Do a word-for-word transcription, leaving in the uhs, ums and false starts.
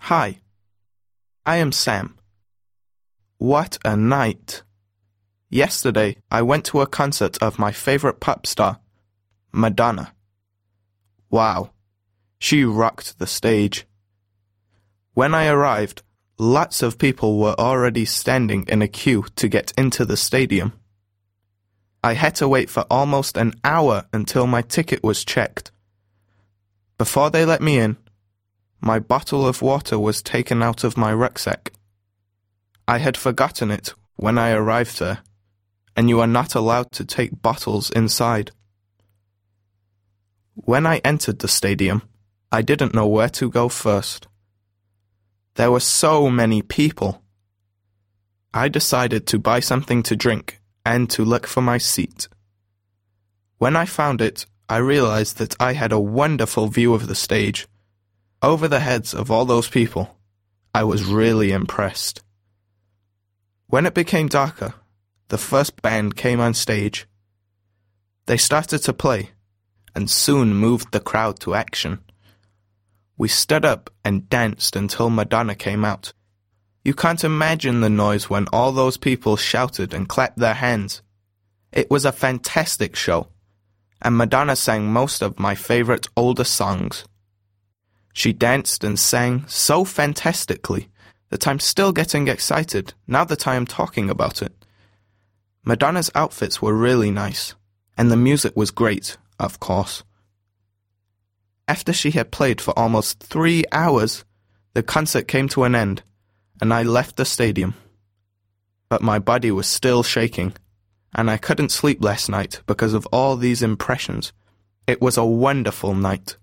Hi, I am Sam. What a night! Yesterday, I went to a concert of my favorite pop star, Madonna. Wow, she rocked the stage. When I arrived, lots of people were already standing in a queue to get into the stadium. I had to wait for almost an hour until my ticket was checked. Before they let me in, my bottle of water was taken out of my rucksack. I had forgotten it when I arrived there, and you are not allowed to take bottles inside. When I entered the stadium, I didn't know where to go first. There were so many people. I decided to buy something to drink and to look for my seat. When I found it, I realized that I had a wonderful view of the stage. Over the heads of all those people, I was really impressed. When it became darker, the first band came on stage. They started to play, and soon moved the crowd to action. We stood up and danced until Madonna came out. You can't imagine the noise when all those people shouted and clapped their hands. It was a fantastic show, and Madonna sang most of my favorite older songs. She danced and sang so fantastically that I'm still getting excited now that I am talking about it. Madonna's outfits were really nice, and the music was great, of course. After she had played for almost three hours, the concert came to an end, and I left the stadium. But my body was still shaking, and I couldn't sleep last night because of all these impressions. It was a wonderful night.